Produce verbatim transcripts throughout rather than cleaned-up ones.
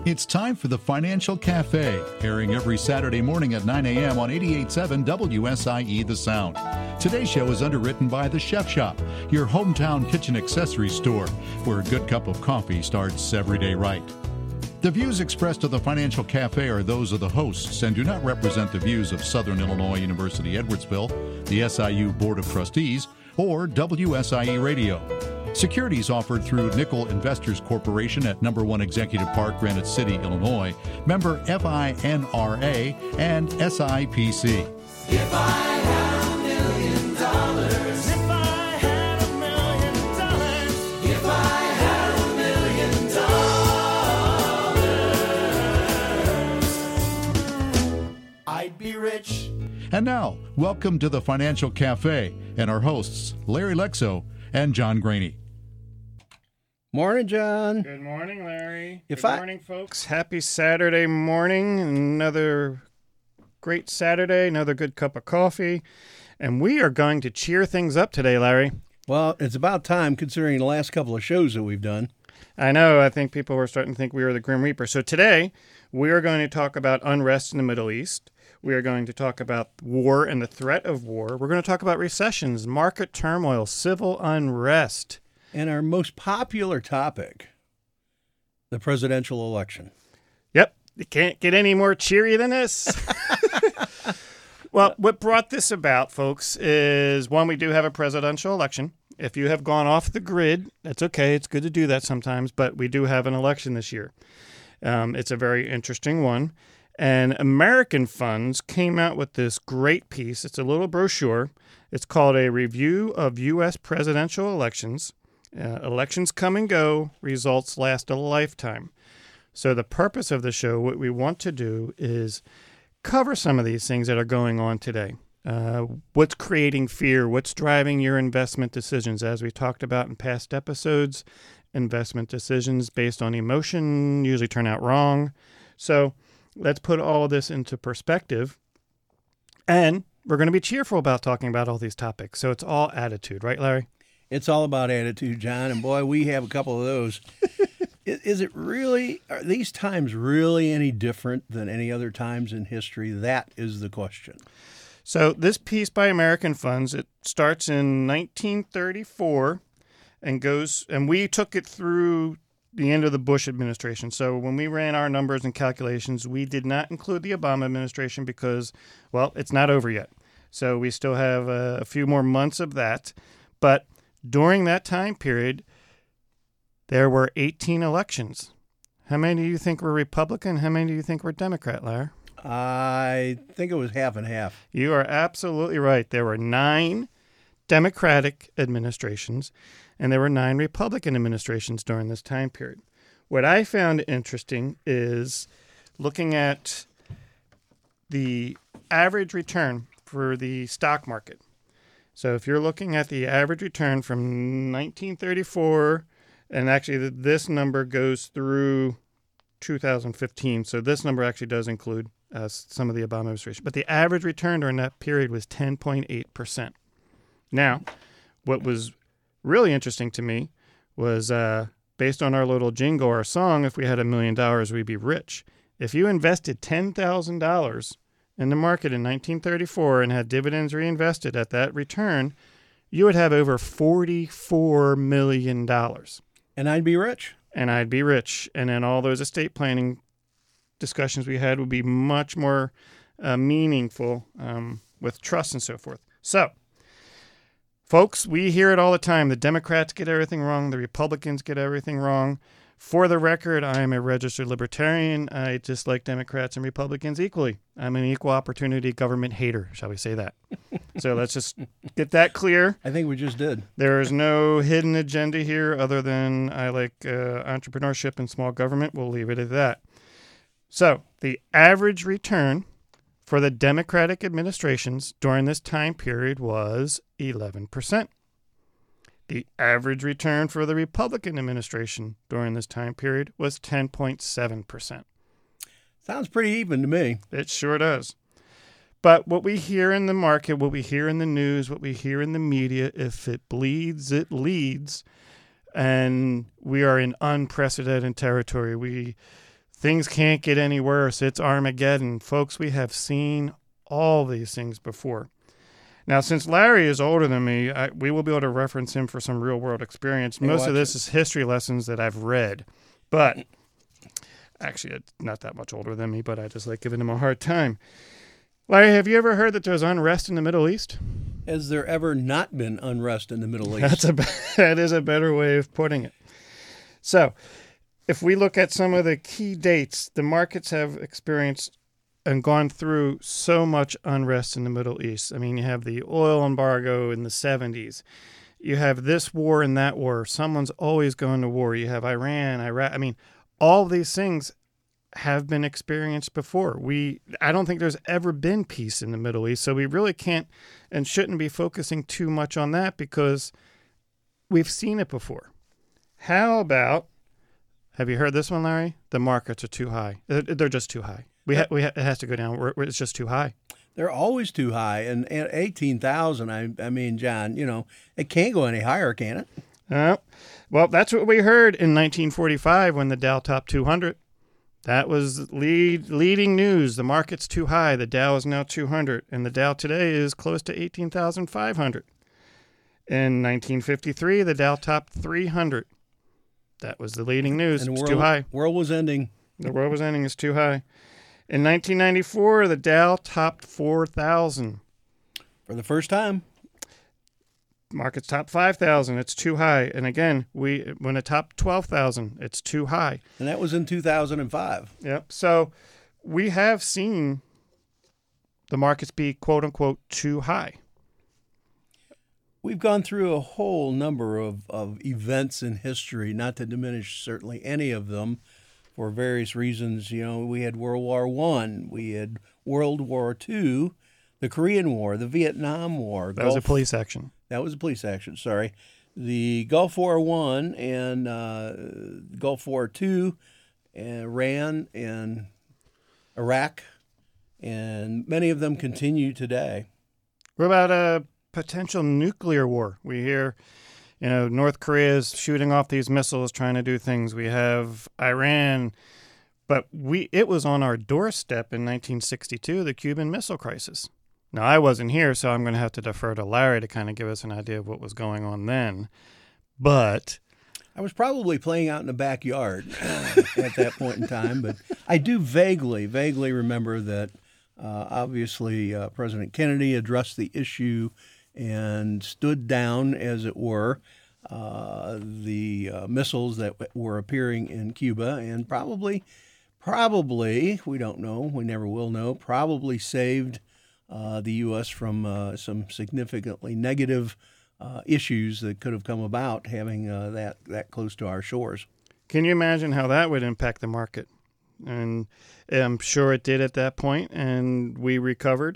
It's time for the Financial Cafe, airing every Saturday morning at nine a.m. on eighty-eight point seven W S I E The Sound. Today's show is underwritten by The Chef Shop, your hometown kitchen accessory store, where a good cup of coffee starts every day right. The views expressed of the Financial Cafe are those of the hosts and do not represent the views of Southern Illinois University Edwardsville, the S I U Board of Trustees, or W S I E Radio. Securities offered through Nickel Investors Corporation at Number One Executive Park, Granite City, Illinois, member F I N R A and S I P C. If I had a million dollars, if I had a million dollars, if I had a million dollars, I'd be rich. And now, welcome to the Financial Cafe and our hosts, Larry Lexo and John Graney. Morning, John. Good morning, Larry. If Good I- morning, folks. Happy Saturday morning. Another great Saturday, another good cup of coffee. And we are going to cheer things up today, Larry. Well, it's about time considering the last couple of shows that we've done. I know, I think people were starting to think we were the Grim Reaper. So today, we are going to talk about unrest in the Middle East. We are going to talk about war and the threat of war. We're going to talk about recessions, market turmoil, civil unrest. And our most popular topic, the presidential election. Yep, you can't get any more cheery than this. Well, what brought this about, folks, is one, we do have a presidential election. If you have gone off the grid, that's okay. It's good to do that sometimes, but we do have an election this year. Um, it's a very interesting one. And American Funds came out with this great piece. It's a little brochure. It's called A Review of U S Presidential Elections. Uh, elections come and go. Results last a lifetime. So the purpose of the show, what we want to do is cover some of these things that are going on today. Uh, what's creating fear? What's driving your investment decisions? As we talked about in past episodes, investment decisions based on emotion usually turn out wrong. So let's put all of this into perspective. And we're going to be cheerful about talking about all these topics. So it's all attitude, right, Larry? It's all about attitude, John, and boy, we have a couple of those. is, is it really, are these times really any different than any other times in history? That is the question. So this piece by American Funds, it starts in nineteen thirty-four and goes, and we took it through the end of the Bush administration. So when we ran our numbers and calculations, we did not include the Obama administration because, well, it's not over yet. So we still have a, a few more months of that. But during that time period, there were eighteen elections. How many do you think were Republican? How many do you think were Democrat, Larry? I think it was half and half. You are absolutely right. There were nine Democratic administrations, and there were nine Republican administrations during this time period. What I found interesting is looking at the average return for the stock market. So if you're looking at the average return from nineteen thirty-four, and actually this number goes through two thousand fifteen, so this number actually does include uh, some of the Obama administration, but the average return during that period was ten point eight percent. Now, what was really interesting to me was uh, based on our little jingle, our song, if we had a million dollars, we'd be rich. If you invested ten thousand dollars in the market in nineteen thirty-four and had dividends reinvested at that return, you would have over forty-four million dollars. And I'd be rich. And I'd be rich. And then all those estate planning discussions we had would be much more uh, meaningful um, with trust and so forth. So, folks, we hear it all the time. The Democrats get everything wrong. The Republicans get everything wrong. For the record, I am a registered libertarian. I dislike Democrats and Republicans equally. I'm an equal opportunity government hater, shall we say that? So let's just get that clear. I think we just did. There is no hidden agenda here other than I like uh, entrepreneurship and small government. We'll leave it at that. So the average return for the Democratic administrations during this time period was eleven percent. The average return for the Republican administration during this time period was ten point seven percent. Sounds pretty even to me. It sure does. But what we hear in the market, what we hear in the news, what we hear in the media, if it bleeds, it leads. And we are in unprecedented territory. We things can't get any worse. It's Armageddon. Folks, we have seen all these things before. Now, since Larry is older than me, I, we will be able to reference him for some real-world experience. Hey, Most of this it. is history lessons that I've read. But actually, it's not that much older than me, but I just like giving him a hard time. Larry, have you ever heard that there's unrest in the Middle East? Has there ever not been unrest in the Middle East? That's a, that is a better way of putting it. So, if we look at some of the key dates, the markets have experienced and gone through so much unrest in the Middle East. I mean, you have the oil embargo in the seventies. You have this war and that war. Someone's always going to war. You have Iran, Iraq. I mean, all these things have been experienced before. We, I don't think there's ever been peace in the Middle East, so we really can't and shouldn't be focusing too much on that because we've seen it before. How about, have you heard this one, Larry? The markets are too high. They're just too high. We ha- we ha- it has to go down. We're, it's just too high. They're always too high. And at eighteen thousand, I, I mean, John, you know, it can't go any higher, can it? Uh, well, that's what we heard in nineteen forty-five when the Dow topped two hundred. That was lead leading news. The market's too high. The Dow is now two hundred. And the Dow today is close to eighteen thousand five hundred. In nineteen fifty-three, the Dow topped three hundred. That was the leading news. And the it's world, too high. world was ending. The world was ending. It's too high. In nineteen ninety-four, the Dow topped four thousand. For the first time. Markets top five thousand. It's too high. And again, we when it topped twelve thousand, it's too high. And that was in two thousand five. Yep. So we have seen the markets be, quote unquote, too high. We've gone through a whole number of, of events in history, not to diminish certainly any of them for various reasons. You know, we had World War One, we had World War Two, the Korean War, the Vietnam War. That Gulf, was a police action. That was a police action, sorry. The Gulf War One and uh, Gulf War Two, Iran and Iraq, and many of them continue today. What about a potential nuclear war? We hear, you know, North Korea is shooting off these missiles, trying to do things. We have Iran, but we it was on our doorstep in nineteen sixty-two, the Cuban Missile Crisis. Now, I wasn't here, so I'm going to have to defer to Larry to kind of give us an idea of what was going on then. But I was probably playing out in the backyard uh, at that point in time, but I do vaguely, vaguely remember that uh, obviously uh, President Kennedy addressed the issue and stood down, as it were, uh, the uh, missiles that were appearing in Cuba, and probably, probably, we don't know, we never will know, probably saved uh, the U S from uh, some significantly negative uh, issues that could have come about having uh, that, that close to our shores. can you imagine how that would impact the market? And I'm sure it did at that point, and we recovered.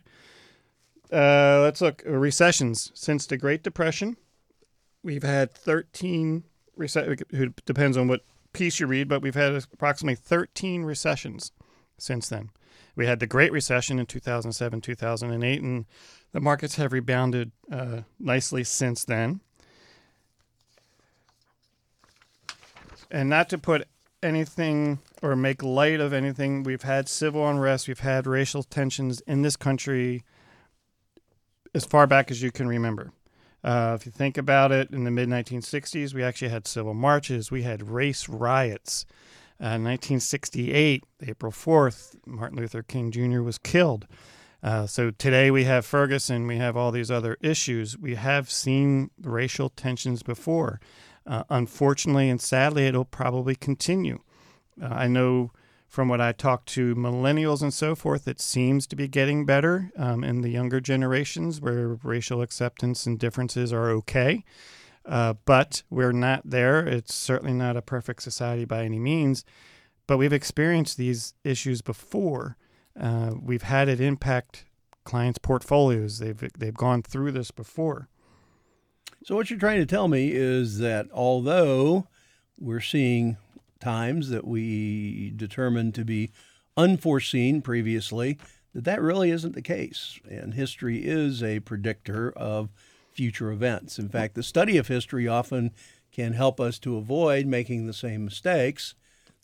Uh, let's look. Recessions. Since the Great Depression, we've had thirteen, rece- it depends on what piece you read, but we've had approximately thirteen recessions since then. We had the Great Recession in two thousand seven, two thousand eight, and the markets have rebounded uh, nicely since then. And not to put anything or make light of anything, we've had civil unrest, we've had racial tensions in this country as far back as you can remember. Uh, if you think about it, in the mid nineteen sixties, we actually had civil marches. We had race riots. Uh, nineteen sixty-eight, April fourth, Martin Luther King Junior was killed. Uh, so today we have Ferguson, we have all these other issues. We have seen racial tensions before. Uh, unfortunately and sadly, it'll probably continue. Uh, I know from what I talk to millennials and so forth, it seems to be getting better um, in the younger generations where racial acceptance and differences are okay. Uh, but we're not there. It's certainly not a perfect society by any means. But we've experienced these issues before. Uh, we've had it impact clients' portfolios. They've they've gone through this before. So what you're trying to tell me is that although we're seeing times that we determined to be unforeseen previously, that that really isn't the case. And history is a predictor of future events. In fact, the study of history often can help us to avoid making the same mistakes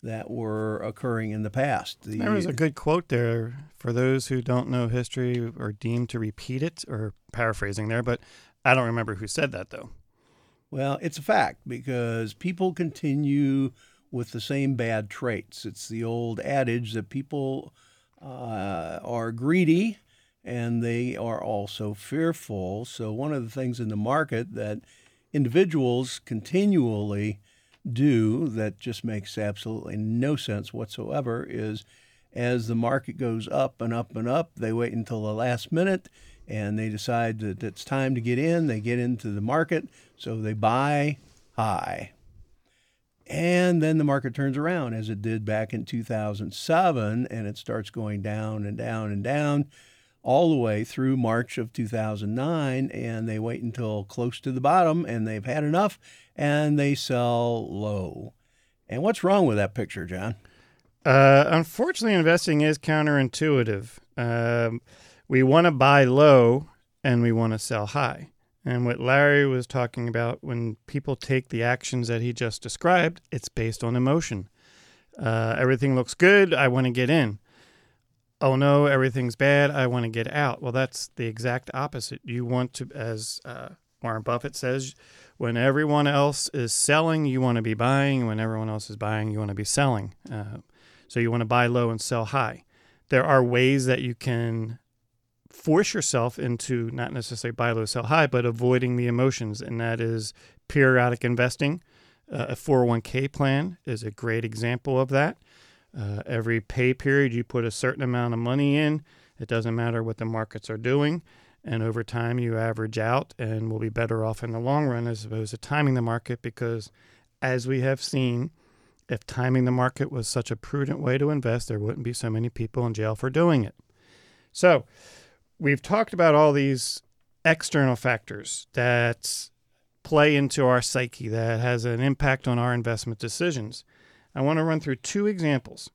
that were occurring in the past. The, There was a good quote there for those who don't know history or deem to repeat it, or paraphrasing there, but I don't remember who said that, though. Well, it's a fact because people continue with the same bad traits. It's the old adage that people uh, are greedy and they are also fearful. So one of the things in the market that individuals continually do that just makes absolutely no sense whatsoever is as the market goes up and up and up, they wait until the last minute and they decide that it's time to get in. They get into the market, so they buy high. And then the market turns around as it did back in two thousand seven, and it starts going down and down and down all the way through March of two thousand nine, and they wait until close to the bottom, and they've had enough, and they sell low. And what's wrong with that picture, John? Uh, unfortunately, investing is counterintuitive. Um, we want to buy low, and we want to sell high. And what Larry was talking about, when people take the actions that he just described, it's based on emotion. Uh, everything looks good, I want to get in. Oh no, everything's bad, I want to get out. Well, that's the exact opposite. You want to, as uh, Warren Buffett says, when everyone else is selling, you want to be buying. When everyone else is buying, you want to be selling. Uh, so you want to buy low and sell high. There are ways that you can force yourself into not necessarily buy low, sell high, but avoiding the emotions, and that is periodic investing. Uh, a four oh one k plan is a great example of that. Uh, every pay period, you put a certain amount of money in. It doesn't matter what the markets are doing, and over time you average out and will be better off in the long run as opposed to timing the market, because as we have seen, if timing the market was such a prudent way to invest, there wouldn't be so many people in jail for doing it. So we've talked about all these external factors that play into our psyche that has an impact on our investment decisions. I want to run through two examples.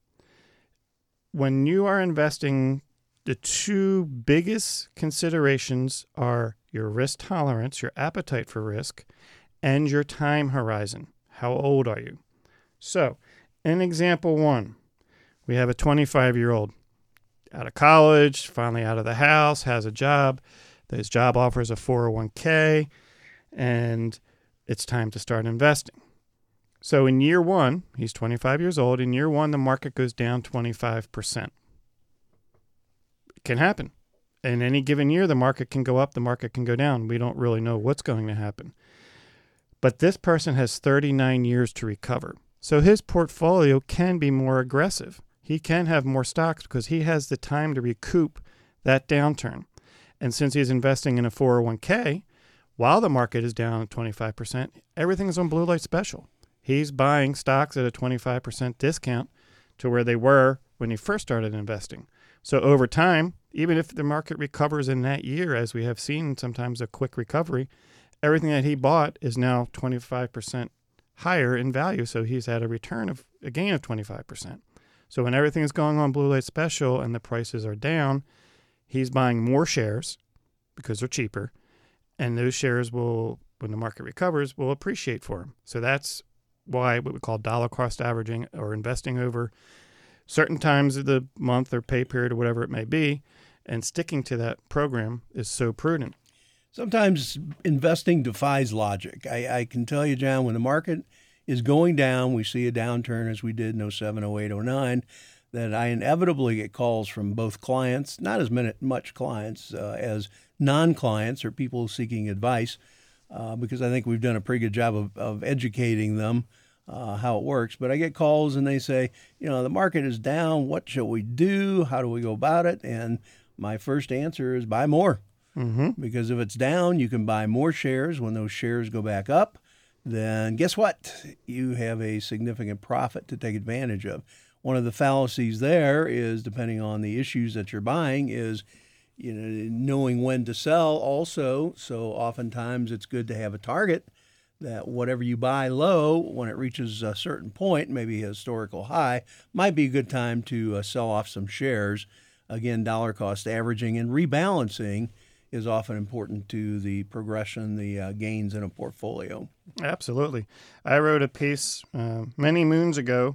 When you are investing, the two biggest considerations are your risk tolerance, your appetite for risk, and your time horizon. How old are you? So, in example one, we have a twenty-five-year-old out of college, finally out of the house, has a job. His job offers a four oh one k, and it's time to start investing. So in year one, he's twenty-five years old. In year one, the market goes down twenty-five percent. It can happen. In any given year, the market can go up, the market can go down. We don't really know what's going to happen. But this person has thirty-nine years to recover. So his portfolio can be more aggressive. He can have more stocks because he has the time to recoup that downturn. And since he's investing in a four oh one k, while the market is down twenty-five percent, everything's on Blue Light Special. He's buying stocks at a twenty-five percent discount to where they were when he first started investing. So over time, even if the market recovers in that year, as we have seen sometimes a quick recovery, everything that he bought is now twenty-five percent higher in value. So he's had a return of a gain of twenty-five percent. So when everything is going on Blue Light Special and the prices are down, he's buying more shares because they're cheaper. And those shares will, when the market recovers, will appreciate for him. So that's why what we call dollar cost averaging, or investing over certain times of the month or pay period or whatever it may be, and sticking to that program is so prudent. Sometimes investing defies logic. I, I can tell you, John, when the market is going down, we see a downturn as we did in oh seven, oh eight, oh nine, that I inevitably get calls from both clients, not as many, much clients uh, as non-clients or people seeking advice, uh, because I think we've done a pretty good job of, of educating them uh, how it works. But I get calls and they say, you know, the market is down. What shall we do? How do we go about it? And my first answer is buy more. Mm-hmm. Because if it's down, you can buy more shares. When those shares go back up, then guess what? You have a significant profit to take advantage of. One of the fallacies there is, depending on the issues that you're buying, is you know knowing when to sell also. So oftentimes it's good to have a target that whatever you buy low, when it reaches a certain point, maybe a historical high, might be a good time to uh, sell off some shares. Again, dollar cost averaging and rebalancing is often important to the progression, the uh, gains in a portfolio. Absolutely. I wrote a piece uh, many moons ago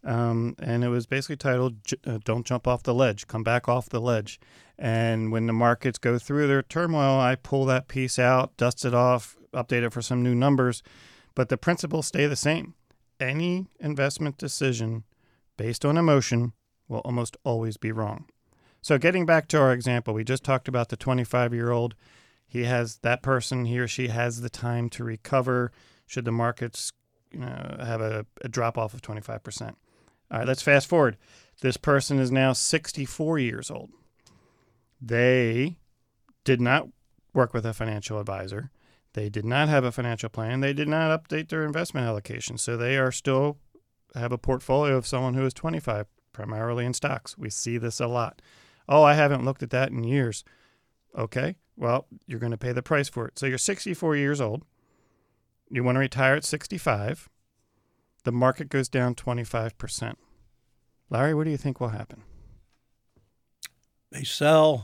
Um, and it was basically titled, J- uh, Don't Jump Off the Ledge, Come Back Off the Ledge. And when the markets go through their turmoil, I pull that piece out, dust it off, update it for some new numbers. But the principles stay the same. Any investment decision based on emotion will almost always be wrong. So getting back to our example, we just talked about the twenty-five-year-old. He has that person, he or she has the time to recover should the markets you know, have a, a drop off of twenty-five percent. All right, let's fast forward. This person is now sixty-four years old. They did not work with a financial advisor. They did not have a financial plan. They did not update their investment allocation. So they are still have a portfolio of someone who is twenty-five, primarily in stocks. We see this a lot. Oh, I haven't looked at that in years. Okay, well, you're going to pay the price for it. So you're sixty-four years old. You want to retire at sixty-five. The market goes down twenty-five percent. Larry, what do you think will happen? They sell.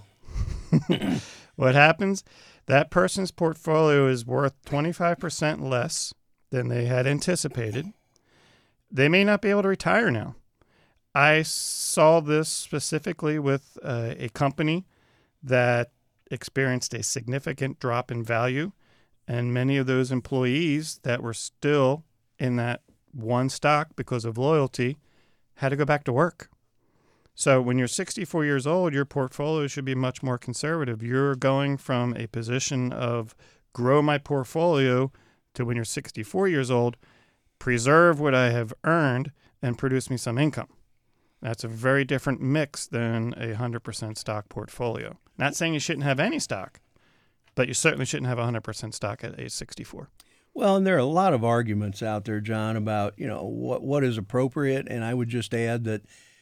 What happens? That person's portfolio is worth twenty-five percent less than they had anticipated. They may not be able to retire now. I saw this specifically with uh, a company that experienced a significant drop in value, and many of those employees that were still in that one stock because of loyalty had to go back to work. So when you're sixty-four years old, your portfolio should be much more conservative. You're going from a position of grow my portfolio to when you're sixty-four years old, preserve what I have earned and produce me some income. That's a very different mix than a one hundred percent stock portfolio. Not saying you shouldn't have any stock, but you certainly shouldn't have one hundred percent stock at age sixty-four. Well, and there are a lot of arguments out there, John, about, you know, what what is appropriate. And I would just add that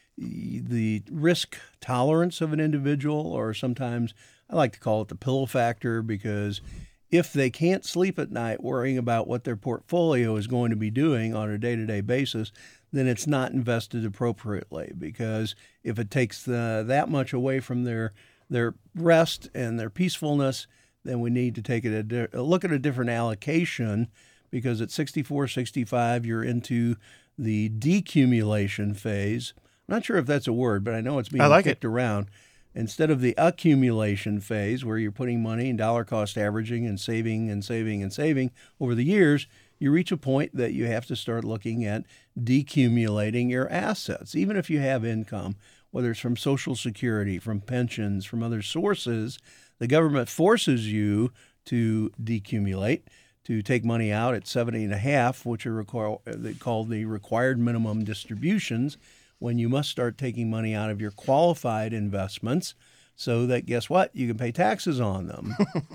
the risk tolerance of an individual, or sometimes I like to call it the pillow factor, because if they can't sleep at night worrying about what their portfolio is going to be doing on a day-to-day basis, then it's not invested appropriately. Because if it takes the, that much away from their their rest and their peacefulness, then we need to take it a, a look at a different allocation, because at sixty-four, sixty-five, you're into the decumulation phase. I'm not sure if that's a word, but I know it's being I like kicked it. around. Instead of the accumulation phase, where you're putting money and dollar cost averaging and saving and saving and saving over the years, you reach a point that you have to start looking at decumulating your assets. Even if you have income, whether it's from Social Security, from pensions, from other sources, the government forces you to decumulate, to take money out at seventy and a half, which are require, they call the required minimum distributions, when you must start taking money out of your qualified investments, so that, guess what, you can pay taxes on them.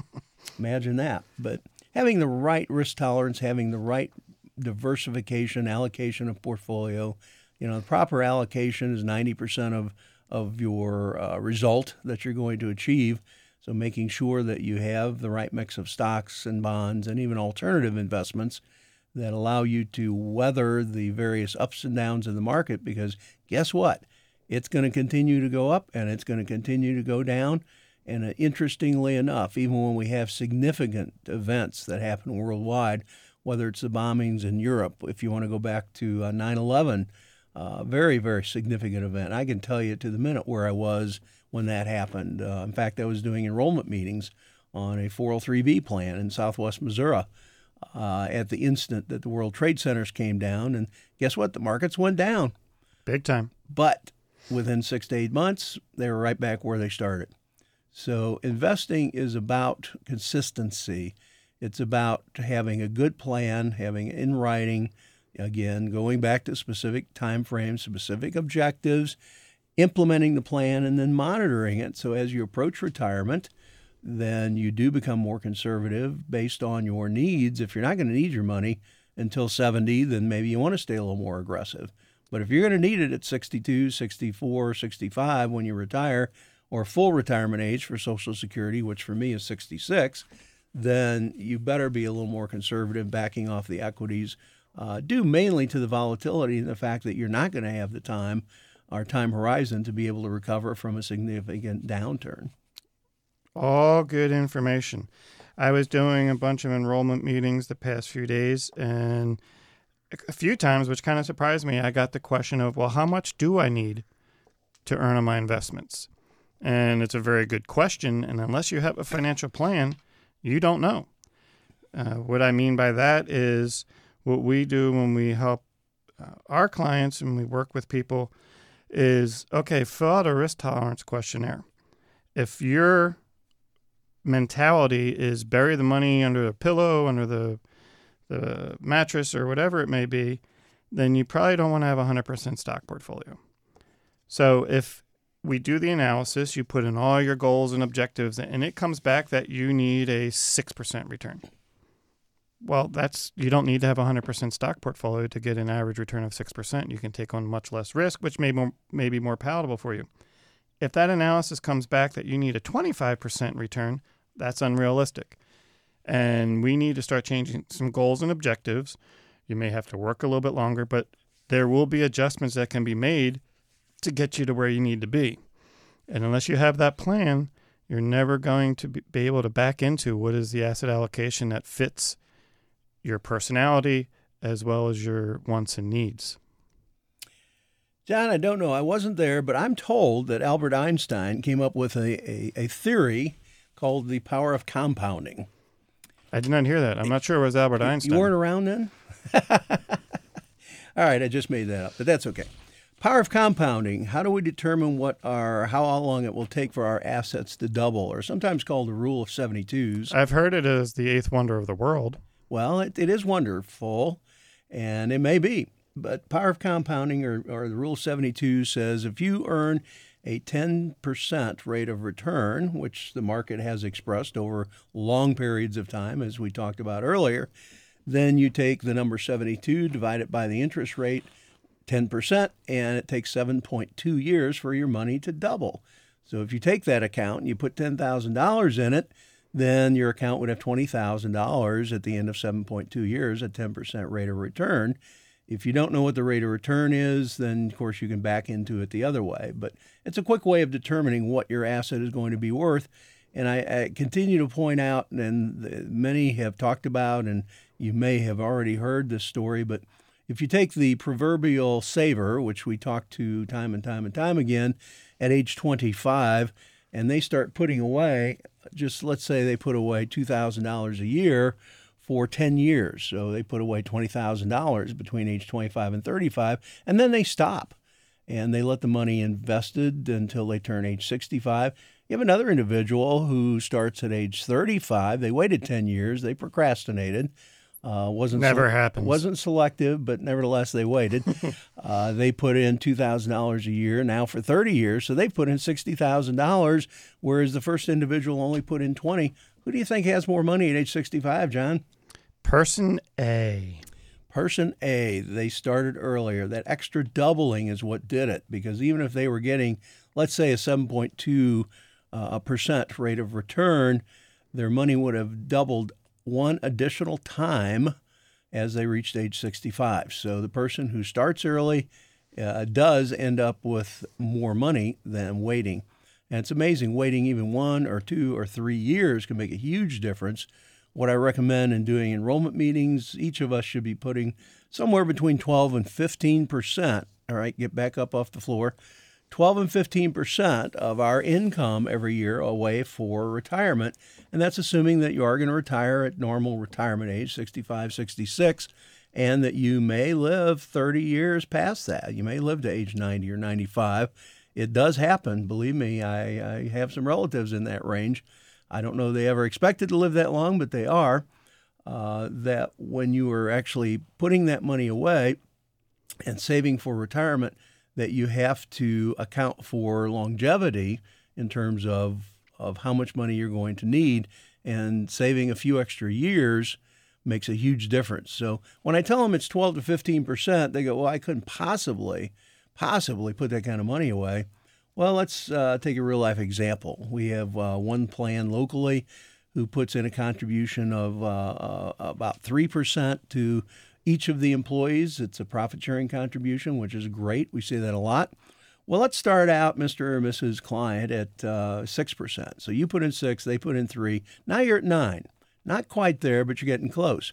Imagine that. But having the right risk tolerance, having the right diversification, allocation of portfolio, you know, the proper allocation is ninety percent of, of your uh, result that you're going to achieve. So making sure that you have the right mix of stocks and bonds and even alternative investments that allow you to weather the various ups and downs of the market, because guess what? It's going to continue to go up and it's going to continue to go down. And uh, interestingly enough, even when we have significant events that happen worldwide, whether it's the bombings in Europe, if you want to go back to uh, nine eleven, uh, very, very significant event. I can tell you to the minute where I was when that happened. Uh, in fact, I was doing enrollment meetings on a four oh three B plan in southwest Missouri uh, at the instant that the World Trade Centers came down. And guess what? The markets went down. Big time. But within six to eight months, they were right back where they started. So investing is about consistency. It's about having a good plan, having it in writing, again, going back to specific time frames, specific objectives, implementing the plan, and then monitoring it. So as you approach retirement, then you do become more conservative based on your needs. If you're not going to need your money until seventy, then maybe you want to stay a little more aggressive. But if you're going to need it at sixty-two, sixty-four, sixty-five when you retire, or full retirement age for Social Security, which for me is sixty-six, then you better be a little more conservative, backing off the equities, uh, due mainly to the volatility and the fact that you're not going to have the time or time horizon to be able to recover from a significant downturn. All good information. I was doing a bunch of enrollment meetings the past few days, and a few times, which kind of surprised me, I got the question of, well, how much do I need to earn on my investments? And it's a very good question. And unless you have a financial plan, you don't know. Uh, what I mean by that is what we do when we help uh, our clients and we work with people is, okay, fill out a risk tolerance questionnaire. If your mentality is bury the money under the pillow, under the the mattress, or whatever it may be, then you probably don't want to have a one hundred percent stock portfolio. So if we do the analysis, you put in all your goals and objectives, and it comes back that you need a six percent return. Well, that's you don't need to have a one hundred percent stock portfolio to get an average return of six percent. You can take on much less risk, which may, more, may be more palatable for you. If that analysis comes back that you need a twenty-five percent return, that's unrealistic. And we need to start changing some goals and objectives. You may have to work a little bit longer, but there will be adjustments that can be made to get you to where you need to be. And unless you have that plan, you're never going to be able to back into what is the asset allocation that fits your personality as well as your wants and needs. John, I don't know. I wasn't there, but I'm told that Albert Einstein came up with a, a, a theory called the power of compounding. I did not hear that. I'm not sure it was Albert Einstein. You weren't around then? All right, I just made that up, but that's okay. Power of compounding. How do we determine what our how long it will take for our assets to double, or sometimes called the rule of seventy-twos? I've heard it as the eighth wonder of the world. Well, it, it is wonderful, and it may be. But power of compounding, or, or the rule of seventy-two, says if you earn a ten percent rate of return, which the market has expressed over long periods of time, as we talked about earlier, then you take the number seventy-two, divide it by the interest rate, ten percent, and it takes seven point two years for your money to double. So if you take that account and you put ten thousand dollars in it, then your account would have twenty thousand dollars at the end of seven point two years at ten percent rate of return. If you don't know what the rate of return is, then, of course, you can back into it the other way. But it's a quick way of determining what your asset is going to be worth. And I, I continue to point out, and many have talked about, and you may have already heard this story, but if you take the proverbial saver, which we talk to time and time and time again, at age twenty-five, and they start putting away, just let's say they put away two thousand dollars a year for ten years. So they put away twenty thousand dollars between age twenty-five and thirty-five, and then they stop. And they let the money invested until they turn age sixty-five. You have another individual who starts at age thirty-five. They waited ten years. They procrastinated. Uh, wasn't Never se- happens. Wasn't selective, but nevertheless they waited. uh, they put in two thousand dollars a year now for thirty years. So they put in sixty thousand dollars, whereas the first individual only put in twenty thousand dollars. Who do you think has more money at age sixty-five, John? Person A. Person A, they started earlier. That extra doubling is what did it, because even if they were getting, let's say, a seven point two uh, percent rate of return, their money would have doubled one additional time as they reached age sixty-five. So the person who starts early uh, does end up with more money than waiting. And it's amazing, waiting even one or two or three years can make a huge difference. What I recommend in doing enrollment meetings, each of us should be putting somewhere between twelve and fifteen percent, all right, get back up off the floor, twelve and fifteen percent of our income every year away for retirement. And that's assuming that you are going to retire at normal retirement age, sixty-five, sixty-six, and that you may live thirty years past that. You may live to age ninety or ninety-five. It does happen. Believe me, I, I have some relatives in that range. I don't know they ever expected to live that long, but they are. Uh, that when you are actually putting that money away and saving for retirement, that you have to account for longevity in terms of, of how much money you're going to need, and saving a few extra years makes a huge difference. So when I tell them it's twelve to fifteen percent, they go, well, I couldn't possibly, possibly put that kind of money away. Well, let's uh, take a real-life example. We have uh, one plan locally who puts in a contribution of uh, uh, about three percent to each of the employees. It's a profit-sharing contribution, which is great. We say that a lot. Well, let's start out, Mister or Missus Client, at uh, six percent. So you put in six, they put in three. Now you're at nine. Not quite there, but you're getting close.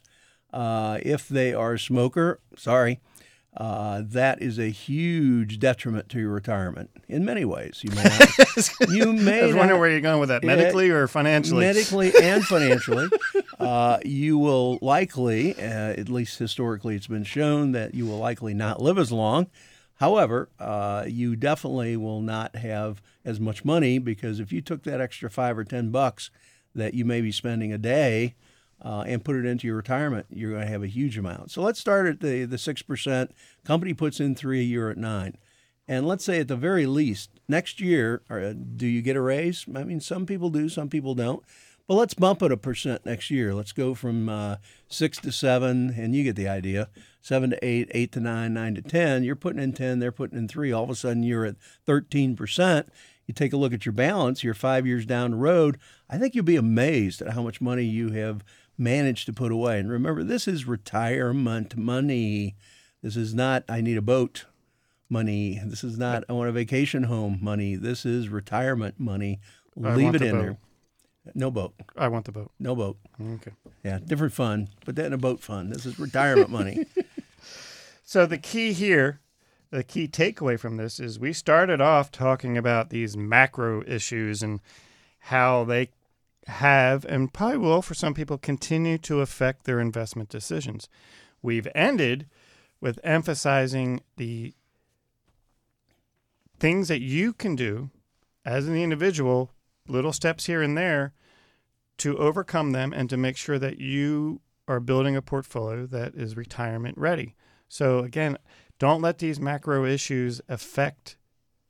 Uh, if they are a smoker, sorry, uh, that is a huge detriment to your retirement in many ways. You may not, you may I was wondering not- where you're going with that, medically or financially? Medically and financially. uh, you will likely, uh, at least historically it's been shown, that you will likely not live as long. However, uh, you definitely will not have as much money, because if you took that extra five or ten bucks that you may be spending a day uh, and put it into your retirement, you're going to have a huge amount. So let's start at the, the six percent. Company puts in three, you're at nine. And let's say at the very least, next year, or, do you get a raise? I mean, some people do, some people don't. But let's bump it a percent next year. Let's go from uh, six to seven, and you get the idea. Seven to eight, eight to nine, nine to ten. You're putting in ten, they're putting in three. All of a sudden, you're at thirteen percent. You take a look at your balance. You're five years down the road. I think you'll be amazed at how much money you have managed to put away. And remember, this is retirement money. This is not, I need a boat money. This is not, I want a vacation home money. This is retirement money. I Leave want it the in boat. there. No boat. I want the boat. No boat. Okay. Yeah, different fund. Put that in a boat fund. This is retirement money. So the key here, the key takeaway from this is we started off talking about these macro issues and how they have, and probably will for some people, continue to affect their investment decisions. We've ended with emphasizing the things that you can do as an individual, little steps here and there, to overcome them and to make sure that you are building a portfolio that is retirement ready. So again, don't let these macro issues affect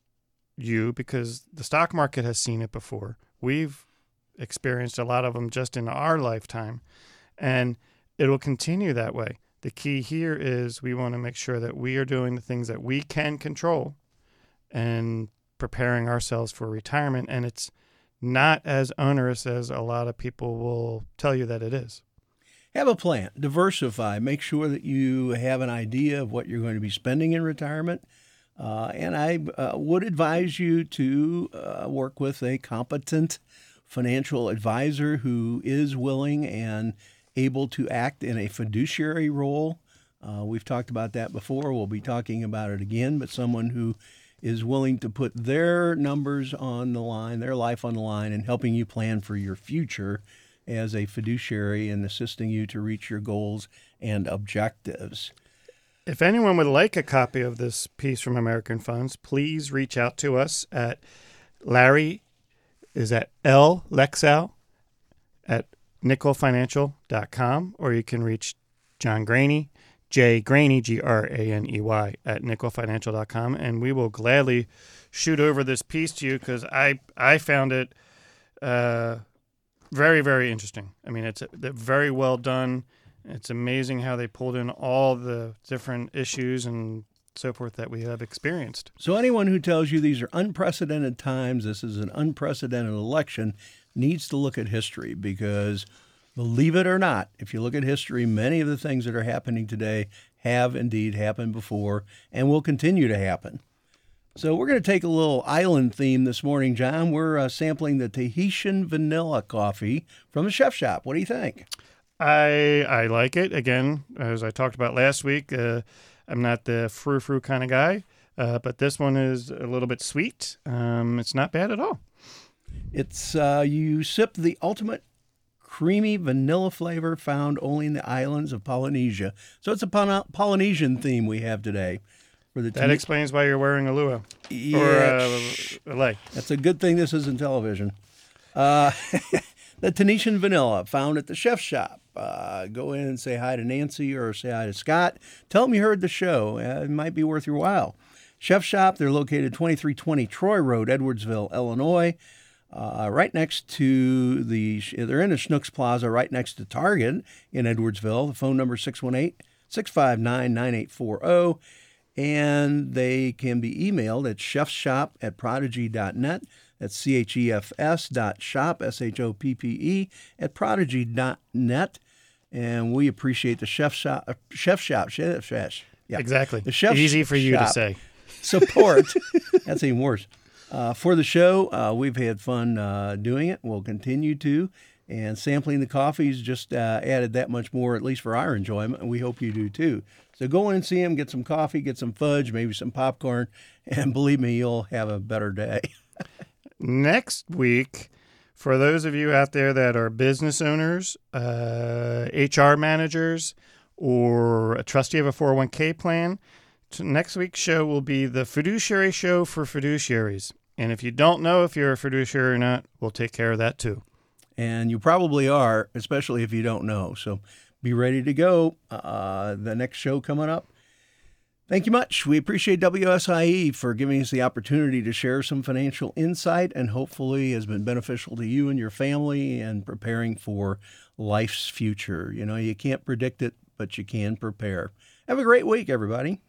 you, because the stock market has seen it before. We've experienced a lot of them just in our lifetime, and it'll continue that way. The key here is we want to make sure that we are doing the things that we can control and preparing ourselves for retirement, and it's not as onerous as a lot of people will tell you that it is. Have a plan. Diversify. Make sure that you have an idea of what you're going to be spending in retirement. Uh, and I uh, would advise you to uh, work with a competent financial advisor who is willing and able to act in a fiduciary role. Uh, we've talked about that before. We'll be talking about it again, but someone who is willing to put their numbers on the line, their life on the line, and helping you plan for your future as a fiduciary and assisting you to reach your goals and objectives. If anyone would like a copy of this piece from American Funds, please reach out to us at Larry, is at L Lexow at nickel financial dot com, or you can reach John Graney, J Graney, G R A N E Y, at nickel financial dot com, and we will gladly shoot over this piece to you, because I, I found it uh, very, very interesting. I mean, it's a, very well done. It's amazing how they pulled in all the different issues and so forth that we have experienced. So anyone who tells you these are unprecedented times, this is an unprecedented election, needs to look at history, because believe it or not, if you look at history, many of the things that are happening today have indeed happened before and will continue to happen. So we're going to take a little island theme this morning, John. We're uh, sampling the Tahitian vanilla coffee from the Chef Shop. What do you think? I I like it. Again, as I talked about last week, uh, I'm not the frou-frou kind of guy, uh, but this one is a little bit sweet. Um, it's not bad at all. It's uh, you sip the ultimate creamy vanilla flavor found only in the islands of Polynesia. So it's a Poly- Polynesian theme we have today. For the That Tahiti- explains why you're wearing a lua Yeah, or uh, a leg. That's a good thing this isn't television. Uh, the Tahitian vanilla found at the Chef Shop. Uh, go in and say hi to Nancy or say hi to Scott. Tell them you heard the show. Uh, it might be worth your while. Chef Shop, they're located twenty-three twenty Troy Road, Edwardsville, Illinois. Uh, right next to the, they're in the Schnucks Plaza, right next to Target in Edwardsville. The phone number is six one eight, six five nine, nine eight four zero. And they can be emailed at chefshop at prodigy dot net. That's C H E F S dot shop, S H O P P E, at prodigy dot net. And we appreciate the Chef Shop, uh, Chef Shop, Chef, Chef, yeah. Exactly. The Chef Easy for you to Shop say. support. That's even worse. Uh, for the show, uh, we've had fun uh, doing it. We'll continue to. And sampling the coffees just uh, added that much more, at least for our enjoyment, and we hope you do too. So go in and see them, get some coffee, get some fudge, maybe some popcorn, and believe me, you'll have a better day. Next week, for those of you out there that are business owners, uh, H R managers, or a trustee of a four oh one k plan, t- next week's show will be the Fiduciary Show for Fiduciaries. And if you don't know if you're a fiduciary or not, we'll take care of that too. And you probably are, especially if you don't know. So be ready to go. Uh, the next show coming up. Thank you much. We appreciate W S I E for giving us the opportunity to share some financial insight, and hopefully has been beneficial to you and your family and preparing for life's future. You know, you can't predict it, but you can prepare. Have a great week, everybody.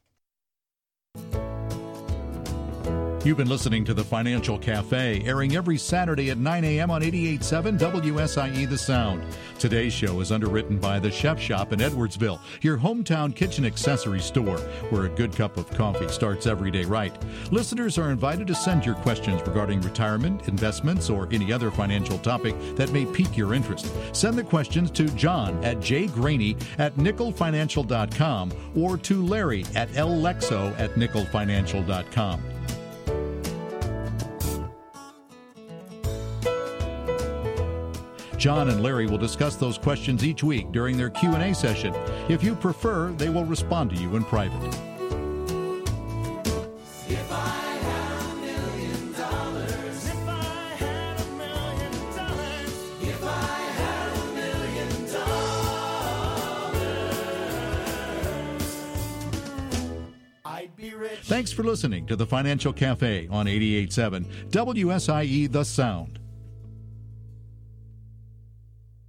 You've been listening to The Financial Cafe, airing every Saturday at nine a.m. on eighty-eight point seven W S I E The Sound. Today's show is underwritten by The Chef Shop in Edwardsville, your hometown kitchen accessory store, where a good cup of coffee starts every day right. Listeners are invited to send your questions regarding retirement, investments, or any other financial topic that may pique your interest. Send the questions to John at jgraney at nickel financial dot com or to Larry at llexo at nickel financial dot com. John and Larry will discuss those questions each week during their Q and A session. If you prefer, they will respond to you in private. If I had a million dollars, if I had a million dollars, if I had a million dollars, I'd be rich. Thanks for listening to The Financial Cafe on eighty-eight point seven W S I E The Sound.